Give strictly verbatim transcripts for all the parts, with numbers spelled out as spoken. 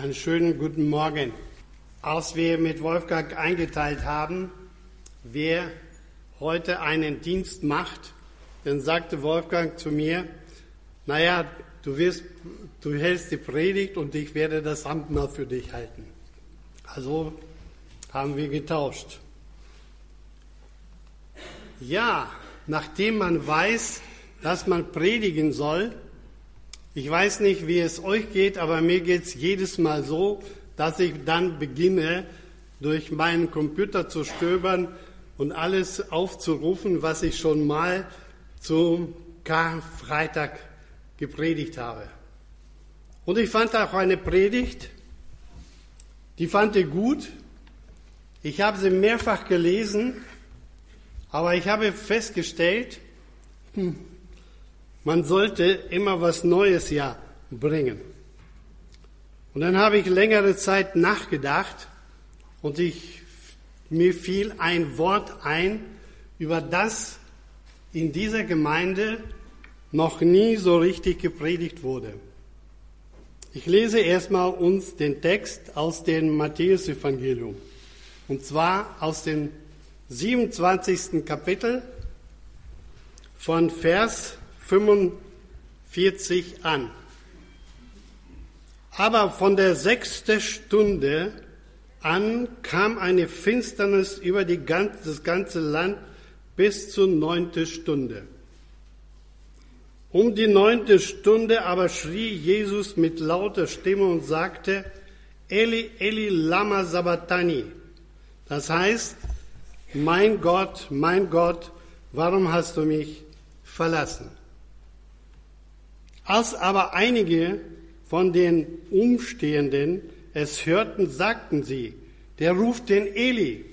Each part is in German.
Einen schönen guten Morgen. Als wir mit Wolfgang eingeteilt haben, wer heute einen Dienst macht, dann sagte Wolfgang zu mir, naja, du wirst, du hältst die Predigt und ich werde das Amt mal für dich halten. Also haben wir getauscht. Ja, nachdem man weiß, dass man predigen soll, ich weiß nicht, wie es euch geht, aber mir geht es jedes Mal so, dass ich dann beginne, durch meinen Computer zu stöbern und alles aufzurufen, was ich schon mal zum Karfreitag gepredigt habe. Und ich fand auch eine Predigt, die fand ich gut. Ich habe sie mehrfach gelesen, aber ich habe festgestellt, hm, man sollte immer was Neues ja bringen. Und dann habe ich längere Zeit nachgedacht und ich, mir fiel ein Wort ein, über das in dieser Gemeinde noch nie so richtig gepredigt wurde. Ich lese erstmal uns den Text aus dem Matthäus-Evangelium. Und zwar aus dem siebenundzwanzigsten Kapitel von Vers fünfundvierzig an. Aber von der sechsten Stunde an kam eine Finsternis über die ganze, das ganze Land bis zur neunten Stunde. Um die neunte Stunde aber schrie Jesus mit lauter Stimme und sagte, Eli, Eli, lama sabachthani. Das heißt, mein Gott, mein Gott, warum hast du mich verlassen? Als aber einige von den Umstehenden es hörten, sagten sie, der ruft den Eli.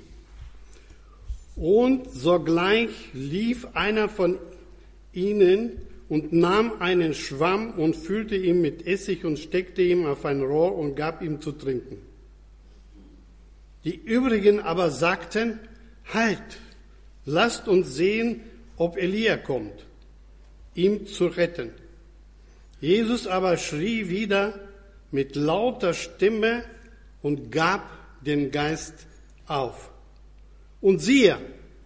Und sogleich lief einer von ihnen und nahm einen Schwamm und füllte ihn mit Essig und steckte ihn auf ein Rohr und gab ihm zu trinken. Die übrigen aber sagten, halt, lasst uns sehen, ob Elia kommt, ihm zu retten. Jesus aber schrie wieder mit lauter Stimme und gab den Geist auf. Und siehe,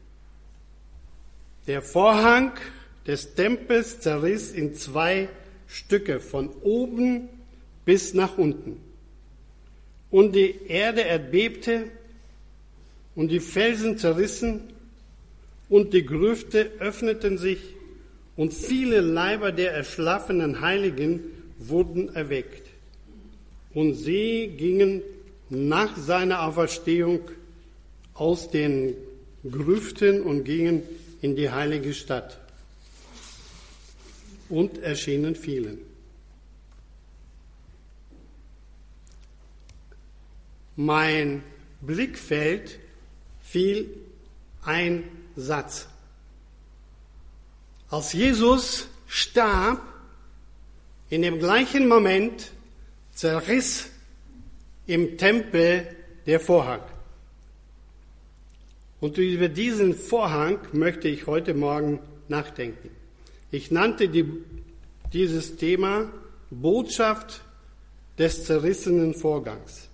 der Vorhang des Tempels zerriss in zwei Stücke, von oben bis nach unten. Und die Erde erbebte und die Felsen zerrissen und die Grüfte öffneten sich und viele Leiber der erschlafenen Heiligen wurden erweckt. Und sie gingen nach seiner Auferstehung aus den Grüften und gingen in die heilige Stadt und erschienen vielen. Mein Blickfeld fiel ein Satz. Als Jesus starb, in dem gleichen Moment zerriss im Tempel der Vorhang. Und über diesen Vorhang möchte ich heute Morgen nachdenken. Ich nannte die, dieses Thema Botschaft des zerrissenen Vorgangs.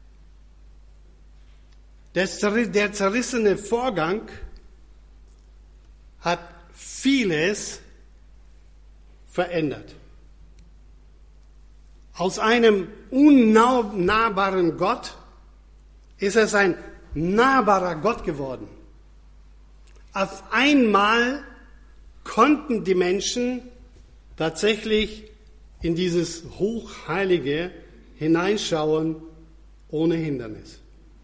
Der zerrissene Vorgang hat vieles verändert. Aus einem unnahbaren Gott ist es ein nahbarer Gott geworden. Auf einmal konnten die Menschen tatsächlich in dieses Hochheilige hineinschauen ohne Hindernis.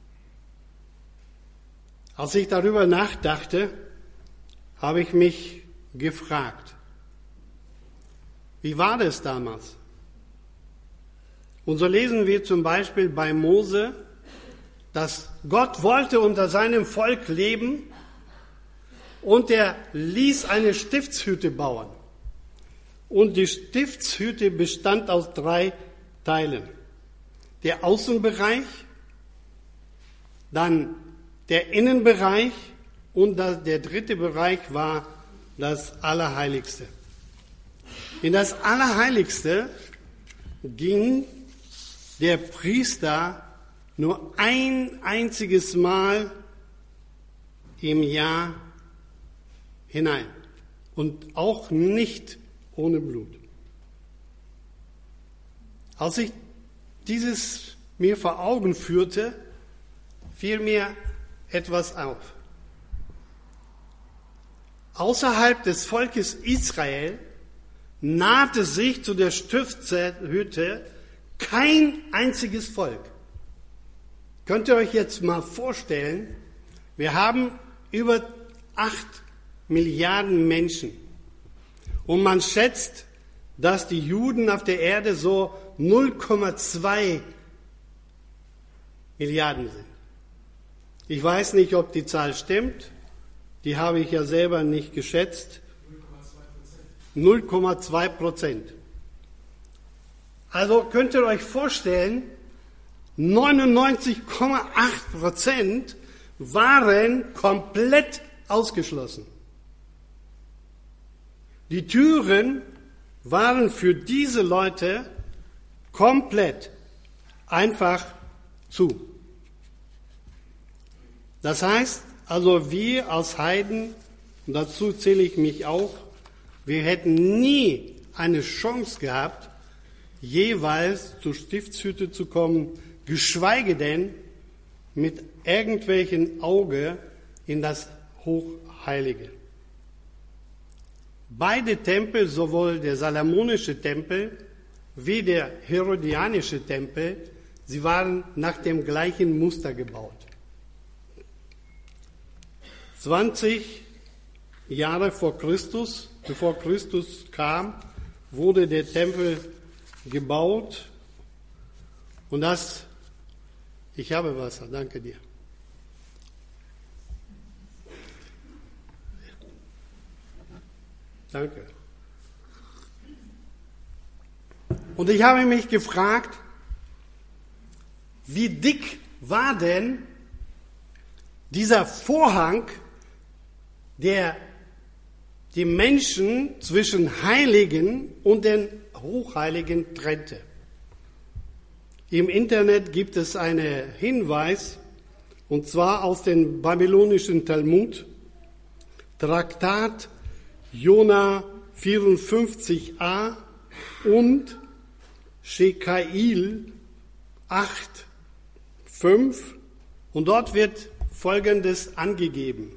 Als ich darüber nachdachte, habe ich mich gefragt, wie war das damals? Und so lesen wir zum Beispiel bei Mose, dass Gott wollte unter seinem Volk leben und er ließ eine Stiftshütte bauen. Und die Stiftshütte bestand aus drei Teilen. Der Außenbereich, dann der Innenbereich und der dritte Bereich war das Allerheiligste. In das Allerheiligste ging der Priester nur ein einziges Mal im Jahr hinein und auch nicht ohne Blut. Als ich dieses mir vor Augen führte, fiel mir etwas auf. Außerhalb des Volkes Israel nahte sich zu der Stiftshütte kein einziges Volk. Könnt ihr euch jetzt mal vorstellen, wir haben über acht Milliarden Menschen und man schätzt, dass die Juden auf der Erde so null Komma zwei Milliarden sind. Ich weiß nicht, ob die Zahl stimmt, die habe ich ja selber nicht geschätzt. null Komma zwei Prozent. Also könnt ihr euch vorstellen, neunundneunzig Komma acht Prozent waren komplett ausgeschlossen. Die Türen waren für diese Leute komplett einfach zu. Das heißt, also wir als Heiden, und dazu zähle ich mich auch, wir hätten nie eine Chance gehabt, jeweils zur Stiftshütte zu kommen, geschweige denn mit irgendwelchen Auge in das Hochheilige. Beide Tempel, sowohl der salomonische Tempel wie der herodianische Tempel, sie waren nach dem gleichen Muster gebaut. zwanzig Jahre vor Christus, bevor Christus kam, wurde der Tempel gebaut und das, ich habe Wasser, danke dir. Danke. Und ich habe mich gefragt, wie dick war denn dieser Vorhang, der die Menschen zwischen Heiligen und den Hochheiligen trennte. Im Internet gibt es einen Hinweis, und zwar aus dem babylonischen Talmud, Traktat Jona vierundfünfzig a und Schekail acht fünf, und dort wird Folgendes angegeben.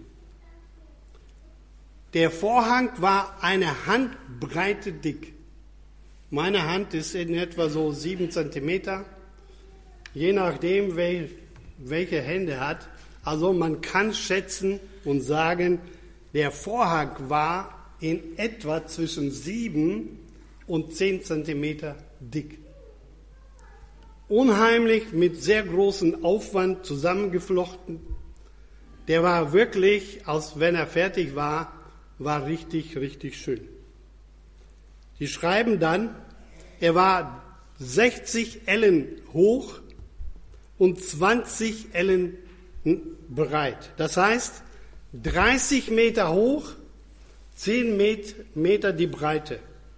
Der Vorhang war eine Handbreite dick. Meine Hand ist in etwa so sieben Zentimeter, je nachdem, welche Hände hat. Also man kann schätzen und sagen, der Vorhang war in etwa zwischen sieben und zehn Zentimeter dick. Unheimlich mit sehr großem Aufwand zusammengeflochten. Der war wirklich, als wenn er fertig war, war richtig, richtig schön. Die schreiben dann, er war sechzig Ellen hoch und zwanzig Ellen breit. Das heißt, dreißig Meter hoch, zehn Meter die Breite.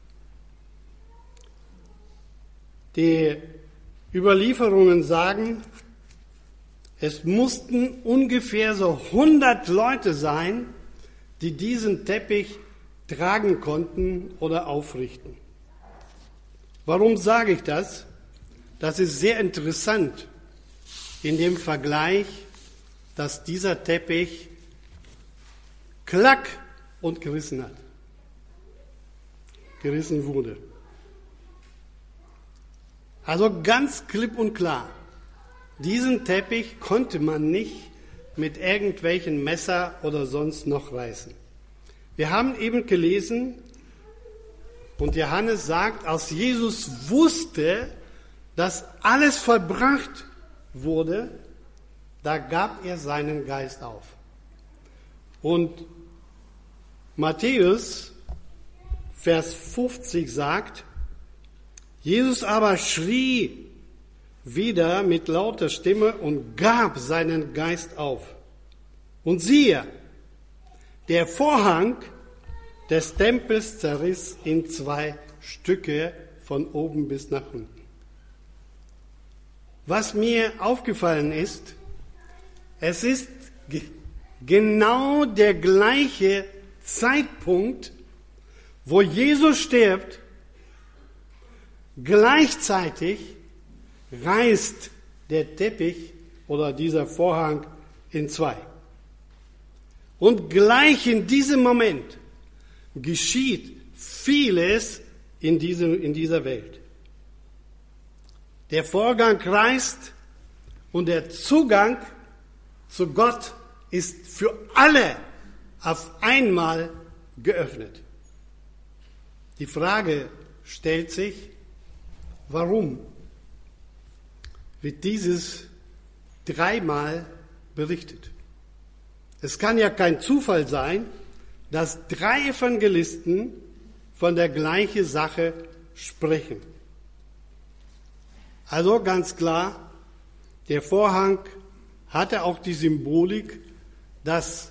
Die Überlieferungen sagen, es mussten ungefähr so hundert Leute sein, die diesen Teppich tragen konnten oder aufrichten. Warum sage ich das? Das ist sehr interessant in dem Vergleich, dass dieser Teppich klack und gerissen hat. Gerissen wurde. Also ganz klipp und klar, diesen Teppich konnte man nicht mit irgendwelchen Messer oder sonst noch reißen. Wir haben eben gelesen, und Johannes sagt, als Jesus wusste, dass alles vollbracht wurde, da gab er seinen Geist auf. Und Matthäus, Vers fünfzig sagt, Jesus aber schrie wieder mit lauter Stimme und gab seinen Geist auf. Und siehe, der Vorhang des Tempels zerriss in zwei Stücke von oben bis nach unten. was mir aufgefallen ist, es ist ge- genau der gleiche Zeitpunkt, wo Jesus stirbt, gleichzeitig reißt der Teppich oder dieser Vorhang in zwei. Und gleich in diesem Moment geschieht vieles in, diesem, in dieser Welt. Der Vorhang reißt und der Zugang zu Gott ist für alle auf einmal geöffnet. Die Frage stellt sich, warum wird dieses dreimal berichtet? Es kann ja kein Zufall sein, dass drei Evangelisten von der gleichen Sache sprechen. Also ganz klar, der Vorhang hatte auch die Symbolik, dass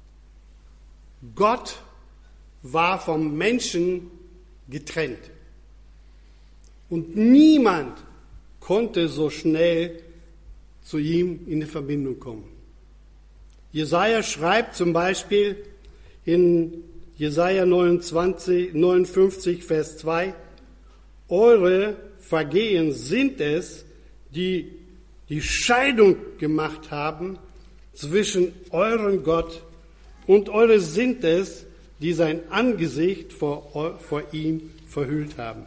Gott war vom Menschen getrennt. Und niemand konnte so schnell zu ihm in Verbindung kommen. Jesaja schreibt zum Beispiel in Jesaja neunundzwanzig, neunundfünfzig, Vers zwei, eure Vergehen sind es, die die Scheidung gemacht haben zwischen eurem Gott und eure sind es, die sein Angesicht vor, vor ihm verhüllt haben.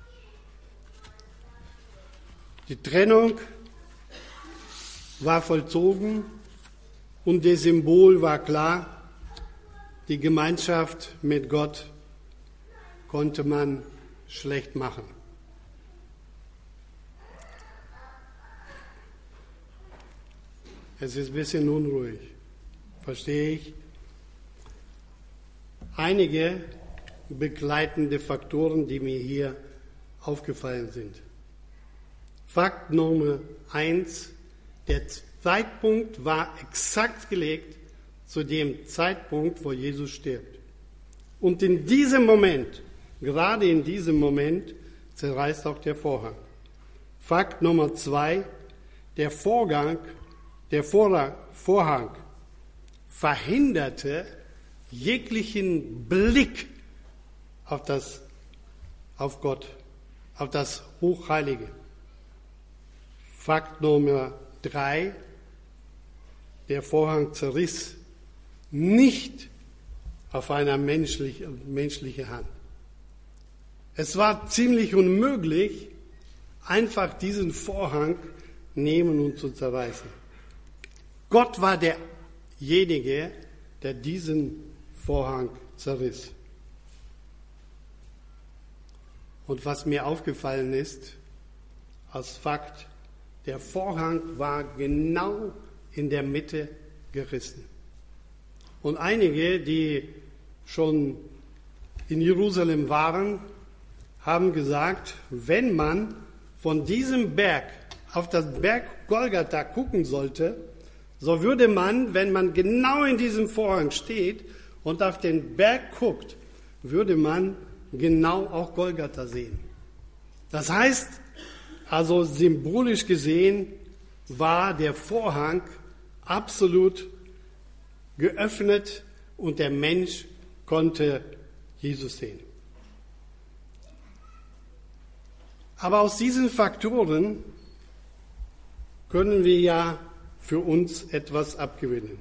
Die Trennung war vollzogen und das Symbol war klar. Die Gemeinschaft mit Gott konnte man schlecht machen. Es ist ein bisschen unruhig, verstehe ich. Einige begleitende Faktoren, die mir hier aufgefallen sind. Fakt Nummer eins, der Zeitpunkt war exakt gelegt zu dem Zeitpunkt, wo Jesus stirbt. Und in diesem Moment, gerade in diesem Moment, zerreißt auch der Vorhang. Fakt Nummer zwei, der Vorgang, der Vorhang verhinderte jeglichen Blick auf das, auf Gott, auf das Hochheilige. Fakt Nummer drei, der Vorhang zerriss nicht auf einer menschlichen menschliche Hand. Es war ziemlich unmöglich, einfach diesen Vorhang nehmen und zu zerreißen. Gott war derjenige, der diesen Vorhang zerriss. Und was mir aufgefallen ist, als Fakt, der Vorhang war genau in der Mitte gerissen. Und einige, die schon in Jerusalem waren, haben gesagt, wenn man von diesem Berg auf das Berg Golgatha gucken sollte, so würde man, wenn man genau in diesem Vorhang steht und auf den Berg guckt, würde man genau auch Golgatha sehen. Das heißt, also symbolisch gesehen, war der Vorhang absolut geöffnet und der Mensch konnte Jesus sehen. Aber aus diesen Faktoren können wir ja für uns etwas abgewinnen.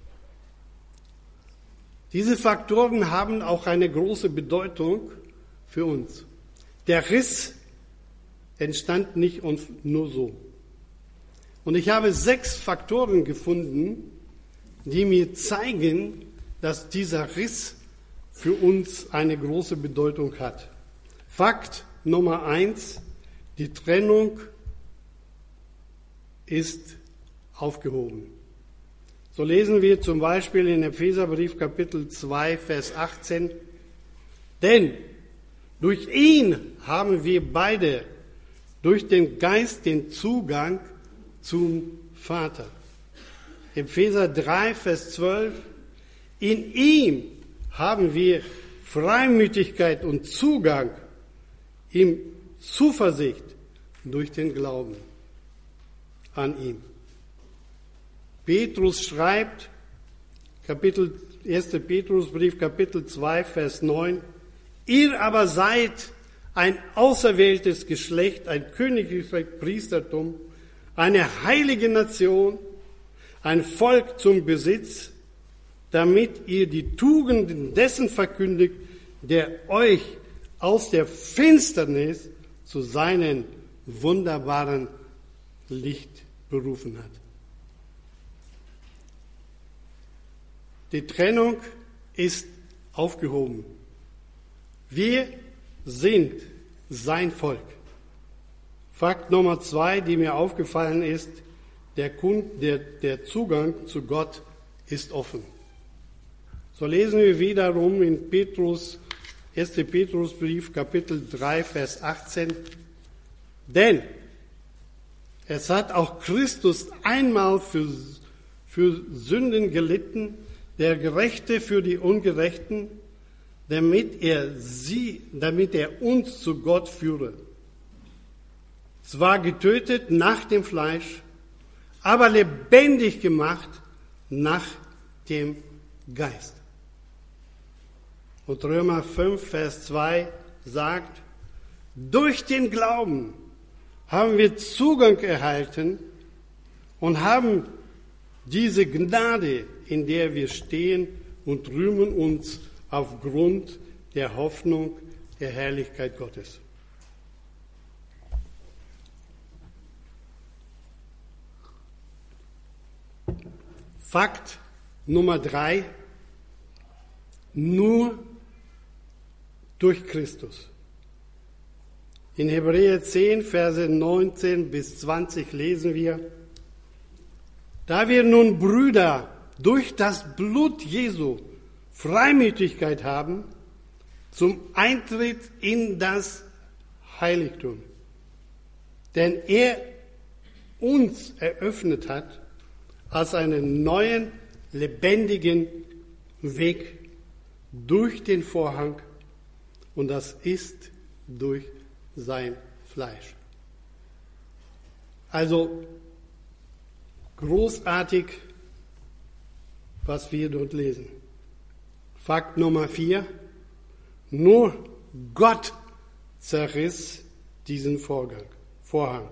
Diese Faktoren haben auch eine große Bedeutung für uns. Der Riss entstand nicht nur so. Und ich habe sechs Faktoren gefunden, die mir zeigen, dass dieser Riss für uns eine große Bedeutung hat. Fakt Nummer eins, die Trennung ist aufgehoben. So lesen wir zum Beispiel in Epheserbrief Kapitel zwei, Vers achtzehn, denn durch ihn haben wir beide durch den Geist den Zugang zum Vater. Epheser drei, Vers zwölf, in ihm haben wir Freimütigkeit und Zugang, ihm Zuversicht durch den Glauben. an ihm. Petrus schreibt, Kapitel, erster Petrusbrief, Kapitel zwei, Vers neun, ihr aber seid ein auserwähltes Geschlecht, ein königliches Priestertum, eine heilige Nation, ein Volk zum Besitz, damit ihr die Tugenden dessen verkündigt, der euch aus der Finsternis zu seinem wunderbaren Licht berufen hat. Die Trennung ist aufgehoben. Wir sind sein Volk. Fakt Nummer zwei, die mir aufgefallen ist, der, Kund, der, der Zugang zu Gott ist offen. So lesen wir wiederum in Petrus, erster Petrusbrief, Kapitel drei, Vers achtzehn. Denn es hat auch Christus einmal für, für Sünden gelitten, der Gerechte für die Ungerechten, damit er sie, damit er uns zu Gott führe. Zwar getötet nach dem Fleisch, aber lebendig gemacht nach dem Geist. Und Römer fünf, Vers zwei sagt, durch den Glauben haben wir Zugang erhalten und haben diese Gnade, in der wir stehen, und rühmen uns aufgrund der Hoffnung der Herrlichkeit Gottes. Fakt Nummer drei, nur durch Christus. In Hebräer zehn, Verse neunzehn bis zwanzig lesen wir, da wir nun Brüder durch das Blut Jesu Freimütigkeit haben zum Eintritt in das Heiligtum, denn er uns eröffnet hat als einen neuen, lebendigen Weg durch den Vorhang, und das ist durch sein Fleisch. Also großartig, was wir dort lesen. Fakt Nummer vier, nur Gott zerriss diesen Vorgang, Vorhang.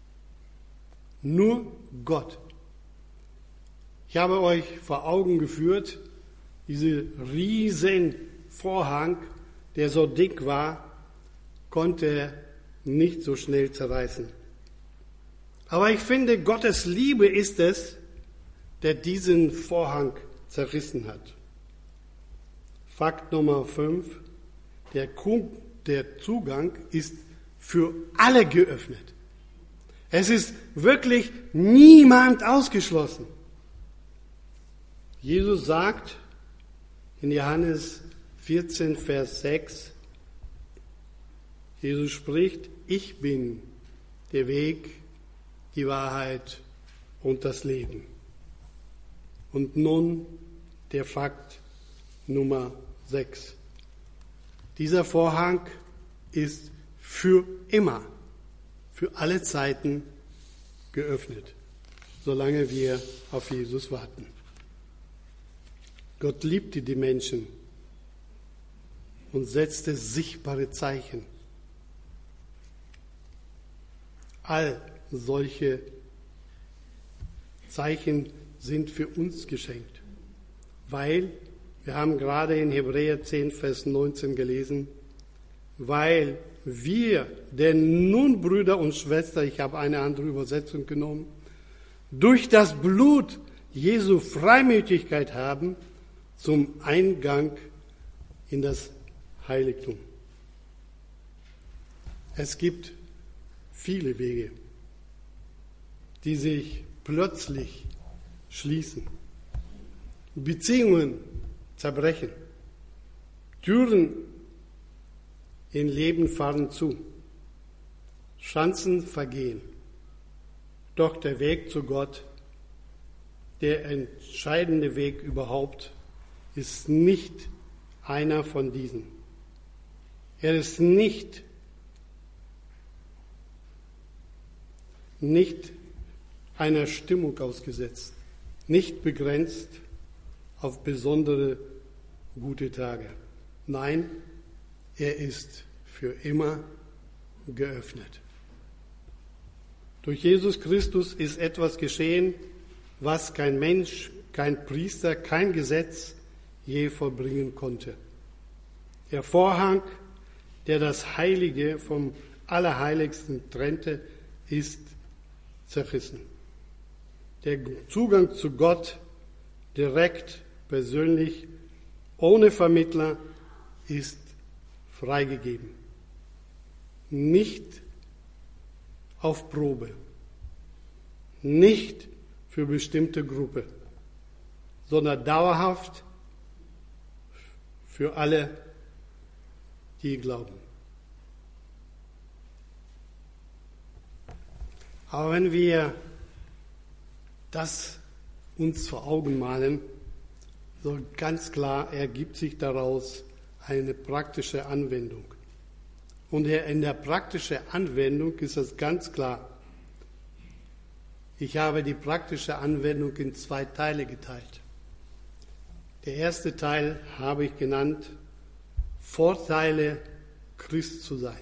Nur Gott. Ich habe euch vor Augen geführt, diesen riesen Vorhang, der so dick war, konnte nicht so schnell zerreißen. Aber ich finde, Gottes Liebe ist es, der diesen Vorhang zerrissen hat. Fakt Nummer fünf, der, der Zugang ist für alle geöffnet. Es ist wirklich niemand ausgeschlossen. Jesus sagt in Johannes vierzehn, Vers sechs, Jesus spricht, ich bin der Weg, die Wahrheit und das Leben. Und nun der Fakt Nummer sechs. Dieser Vorhang ist für immer, für alle Zeiten geöffnet, solange wir auf Jesus warten. Gott liebte die Menschen und setzte sichtbare Zeichen. All solche Zeichen sind für uns geschenkt, weil, wir haben gerade in Hebräer zehn, Vers neunzehn gelesen, weil wir, denn nun Brüder und Schwestern, ich habe eine andere Übersetzung genommen, durch das Blut Jesu Freimütigkeit haben zum Eingang in das Heiligtum. Es gibt viele Wege, die sich plötzlich schließen, Beziehungen zerbrechen, Türen im Leben fahren zu, Chancen vergehen. Doch der Weg zu Gott, der entscheidende Weg überhaupt, ist nicht einer von diesen. Er ist nicht, nicht einer Stimmung ausgesetzt, nicht begrenzt auf besondere gute Tage. Nein, er ist für immer geöffnet. Durch Jesus Christus ist etwas geschehen, was kein Mensch, kein Priester, kein Gesetz je vollbringen konnte. Der Vorhang, der das Heilige vom Allerheiligsten trennte, ist zerrissen. Der Zugang zu Gott direkt, persönlich, ohne Vermittler, ist freigegeben. Nicht auf Probe, nicht für bestimmte Gruppe, sondern dauerhaft für alle, die glauben. Aber wenn wir das uns vor Augen malen, so ganz klar ergibt sich daraus eine praktische Anwendung. Und in der praktischen Anwendung ist es ganz klar. Ich habe die praktische Anwendung in zwei Teile geteilt. Der erste Teil habe ich genannt, Vorteile, Christ zu sein.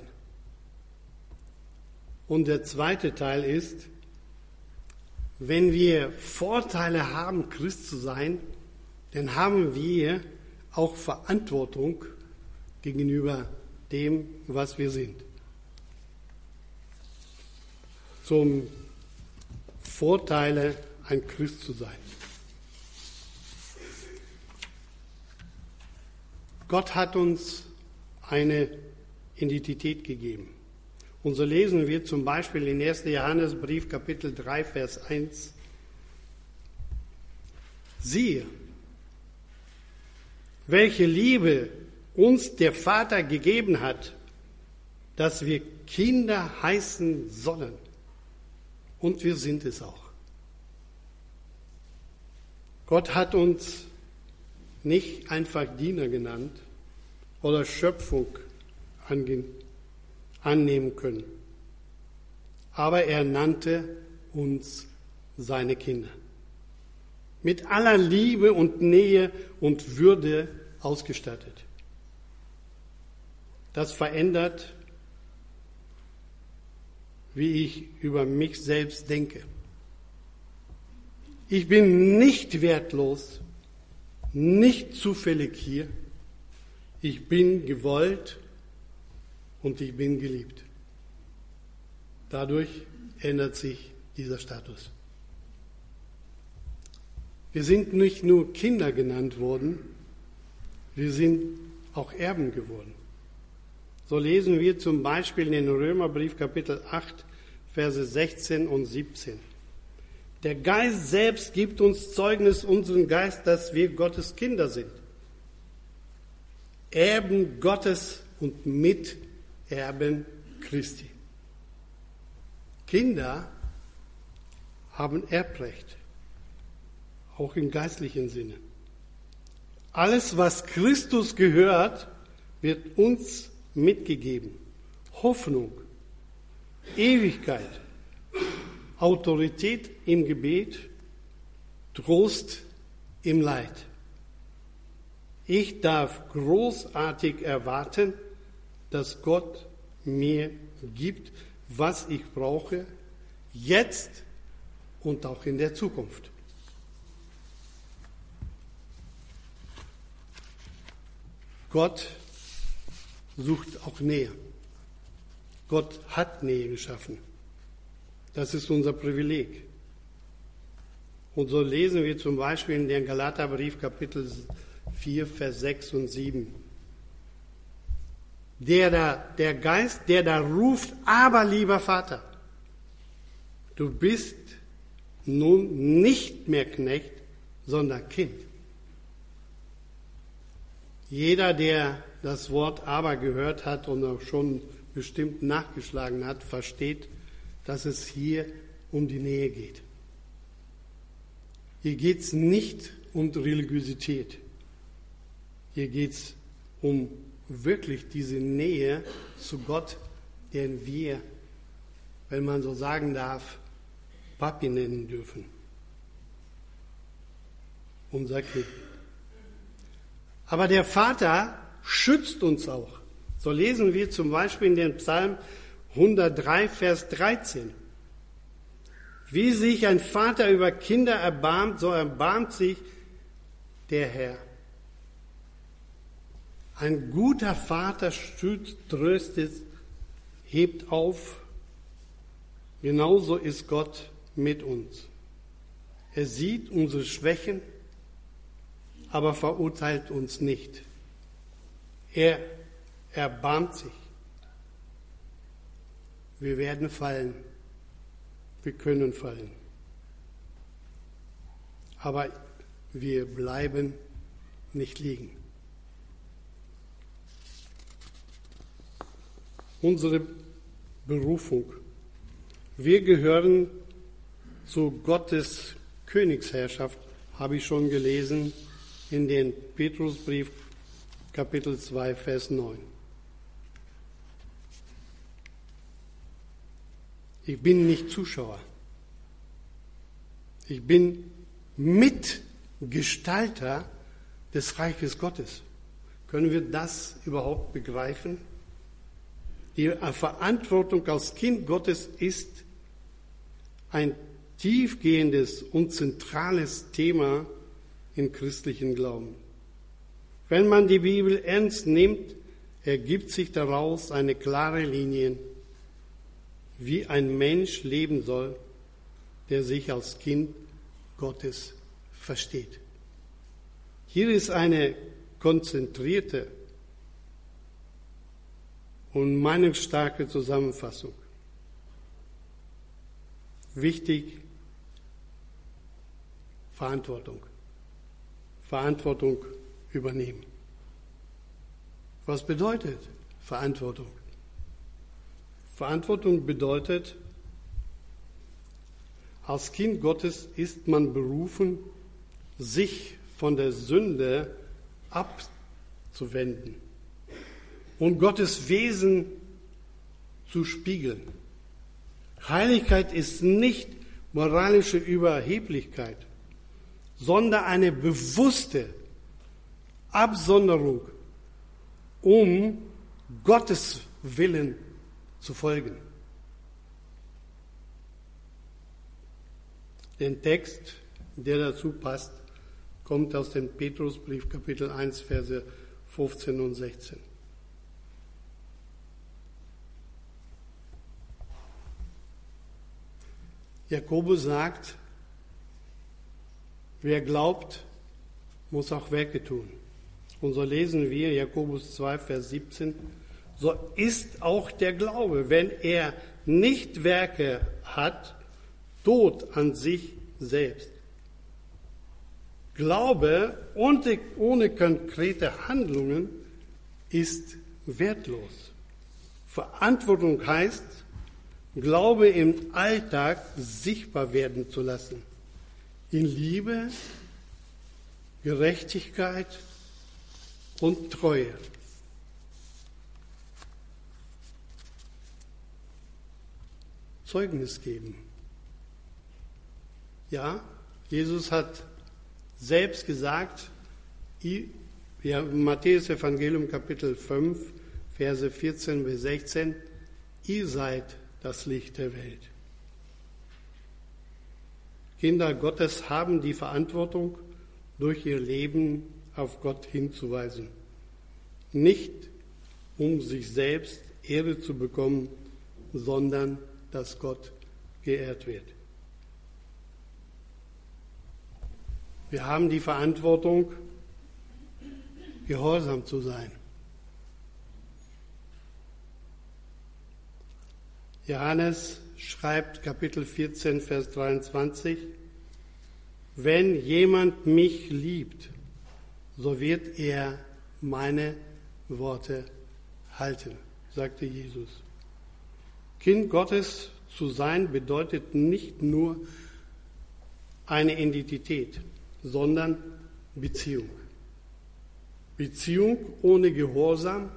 Und der zweite Teil ist, wenn wir Vorteile haben, Christ zu sein, dann haben wir auch Verantwortung gegenüber dem, was wir sind. Zum Vorteile, ein Christ zu sein. Gott hat uns eine Identität gegeben. Und so lesen wir zum Beispiel in ersten Johannesbrief, Kapitel drei, Vers eins. Siehe, welche Liebe uns der Vater gegeben hat, dass wir Kinder heißen sollen. Und wir sind es auch. Gott hat uns nicht einfach Diener genannt oder Schöpfung annehmen können. Aber er nannte uns seine Kinder. Mit aller Liebe und Nähe und Würde ausgestattet. Das verändert, wie ich über mich selbst denke. Ich bin nicht wertlos, nicht zufällig hier. Ich bin gewollt und ich bin geliebt. Dadurch ändert sich dieser Status. Wir sind nicht nur Kinder genannt worden, wir sind auch Erben geworden. So lesen wir zum Beispiel in den Römerbrief Kapitel acht, Verse sechzehn und siebzehn. Der Geist selbst gibt uns Zeugnis unseren Geist, dass wir Gottes Kinder sind. Erben Gottes und Miterben Christi. Kinder haben Erbrecht, auch im geistlichen Sinne. Alles, was Christus gehört, wird uns mitgegeben. Hoffnung, Ewigkeit, Autorität im Gebet, Trost im Leid. Ich darf großartig erwarten, dass Gott mir gibt, was ich brauche, jetzt und auch in der Zukunft. Gott sucht auch Nähe. Gott hat Nähe geschaffen. Das ist unser Privileg. Und so lesen wir zum Beispiel in den Galaterbrief Kapitel vier, Vers sechs und sieben. Der, da, der Geist, der da ruft, aber lieber Vater, du bist nun nicht mehr Knecht, sondern Kind. Jeder, der das Wort aber gehört hat und auch schon bestimmt nachgeschlagen hat, versteht, dass es hier um die Nähe geht. Hier geht es nicht um Religiosität. Hier geht es um wirklich diese Nähe zu Gott, den wir, wenn man so sagen darf, Papi nennen dürfen. Unser Kind. Aber der Vater schützt uns auch. So lesen wir zum Beispiel in den Psalm hundertdrei, Vers dreizehn. Wie sich ein Vater über Kinder erbarmt, so erbarmt sich der Herr. Ein guter Vater stützt, tröstet, hebt auf. Genauso ist Gott mit uns. Er sieht unsere Schwächen, aber verurteilt uns nicht. Er erbarmt sich. Wir werden fallen. Wir können fallen. Aber wir bleiben nicht liegen. Unsere Berufung. Wir gehören zu Gottes Königsherrschaft, habe ich schon gelesen in den Petrusbrief, Kapitel zwei, Vers neun. Ich bin nicht Zuschauer. Ich bin Mitgestalter des Reiches Gottes. Können wir das überhaupt begreifen? Die Verantwortung als Kind Gottes ist ein tiefgehendes und zentrales Thema im christlichen Glauben. Wenn man die Bibel ernst nimmt, ergibt sich daraus eine klare Linie, wie ein Mensch leben soll, der sich als Kind Gottes versteht. Hier ist eine konzentrierte und meinungsstarke Zusammenfassung. Wichtig, Verantwortung. Verantwortung übernehmen. Was bedeutet Verantwortung? Verantwortung bedeutet, als Kind Gottes ist man berufen, sich von der Sünde abzuwenden und Gottes Wesen zu spiegeln. Heiligkeit ist nicht moralische Überheblichkeit, sondern eine bewusste Absonderung, um Gottes Willen zu folgen. Der Text, der dazu passt, kommt aus dem Petrusbrief, Kapitel eins, Verse fünfzehn und sechzehn. Jakobus sagt, wer glaubt, muss auch Werke tun. Und so lesen wir Jakobus zwei, Vers siebzehn, so ist auch der Glaube, wenn er nicht Werke hat, tot an sich selbst. Glaube ohne, ohne konkrete Handlungen ist wertlos. Verantwortung heißt, Glaube im Alltag sichtbar werden zu lassen. In Liebe, Gerechtigkeit und Treue. Zeugnis geben. Ja, Jesus hat selbst gesagt, ja, Matthäus Evangelium Kapitel fünf, Verse vierzehn bis sechzehn, ihr seid das Licht der Welt. Kinder Gottes haben die Verantwortung, durch ihr Leben auf Gott hinzuweisen. Nicht um sich selbst Ehre zu bekommen, sondern dass Gott geehrt wird. Wir haben die Verantwortung, gehorsam zu sein. Johannes schreibt Kapitel vierzehn, Vers dreiundzwanzig, wenn jemand mich liebt, so wird er meine Worte halten, sagte Jesus. Kind Gottes zu sein bedeutet nicht nur eine Identität, sondern Beziehung. Beziehung ohne Gehorsam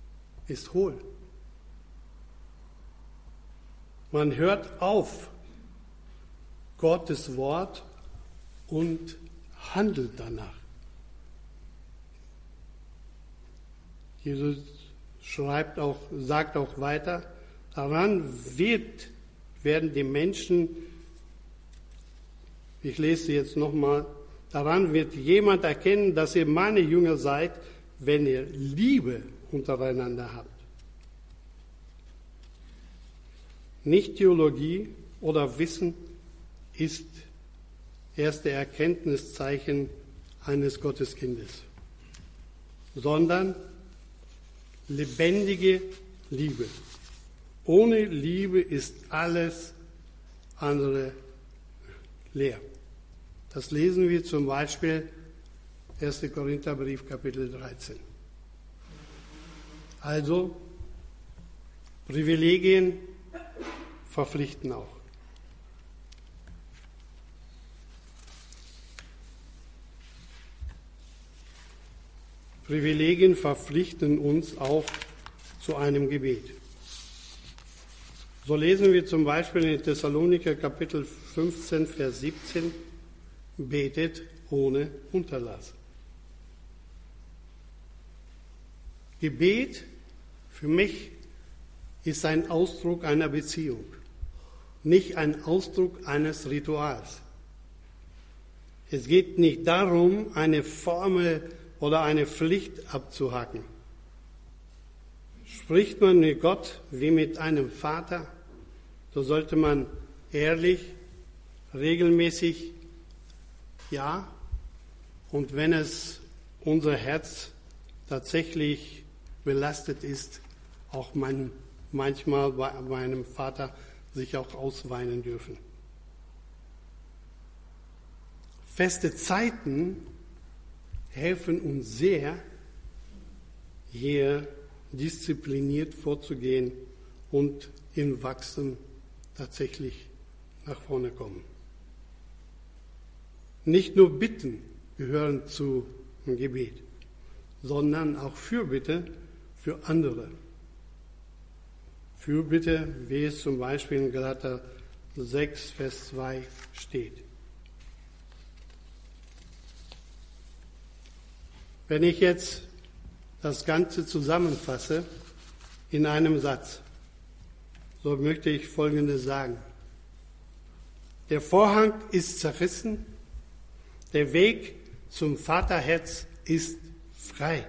ist hohl. Man hört auf, Gottes Wort und handelt danach. Jesus schreibt auch, sagt auch weiter, daran wird, werden die Menschen, ich lese jetzt nochmal, daran wird jemand erkennen, dass ihr meine Jünger seid, wenn ihr Liebe untereinander habt. Nicht Theologie oder Wissen ist erste Erkenntniszeichen eines Gotteskindes, sondern lebendige Liebe. Ohne Liebe ist alles andere leer. Das lesen wir zum Beispiel erster Korintherbrief, Kapitel dreizehn. Also, Privilegien verpflichten auch. Privilegien verpflichten uns auch zu einem Gebet. So lesen wir zum Beispiel in Thessaloniker Kapitel fünfzehn, Vers siebzehn, betet ohne Unterlass. Gebet für mich ist ein Ausdruck einer Beziehung, nicht ein Ausdruck eines Rituals. Es geht nicht darum, eine Formel oder eine Pflicht abzuhaken. Spricht man mit Gott wie mit einem Vater, so sollte man ehrlich, regelmäßig, ja, und wenn es unser Herz tatsächlich belastet ist, auch man, manchmal bei meinem Vater sich auch ausweinen dürfen. Feste Zeiten helfen uns sehr, hier diszipliniert vorzugehen und im Wachsen tatsächlich nach vorne kommen. Nicht nur Bitten gehören zum Gebet, sondern auch Fürbitte für andere. Fürbitte, wie es zum Beispiel in Galater sechs, Vers zwei steht. Wenn ich jetzt das Ganze zusammenfasse in einem Satz, so möchte ich Folgendes sagen. Der Vorhang ist zerrissen, der Weg zum Vaterherz ist frei.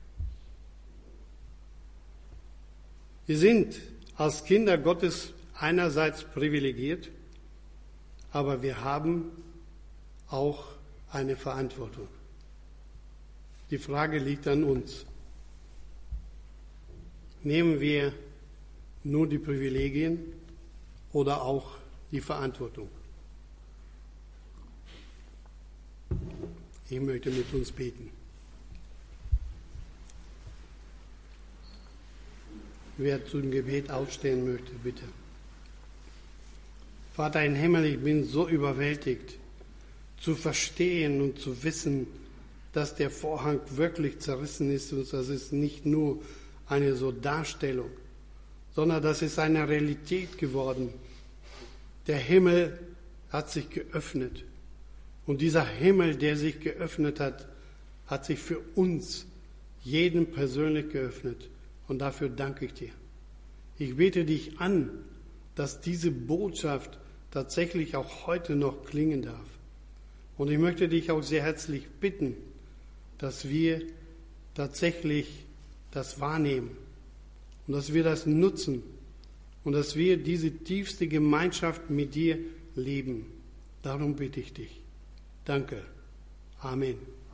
Wir sind als Kinder Gottes einerseits privilegiert, aber wir haben auch eine Verantwortung. Die Frage liegt an uns. Nehmen wir nur die Privilegien oder auch die Verantwortung? Ich möchte mit uns beten. Wer zum Gebet aufstehen möchte, bitte. Vater im Himmel, ich bin so überwältigt, zu verstehen und zu wissen, dass der Vorhang wirklich zerrissen ist und das ist nicht nur eine so Darstellung, sondern das ist eine Realität geworden. Der Himmel hat sich geöffnet und dieser Himmel, der sich geöffnet hat, hat sich für uns, jeden persönlich geöffnet und dafür danke ich dir. Ich bete dich an, dass diese Botschaft tatsächlich auch heute noch klingen darf. Und ich möchte dich auch sehr herzlich bitten, dass wir tatsächlich das wahrnehmen und dass wir das nutzen und dass wir diese tiefste Gemeinschaft mit dir leben. Darum bitte ich dich. Danke. Amen.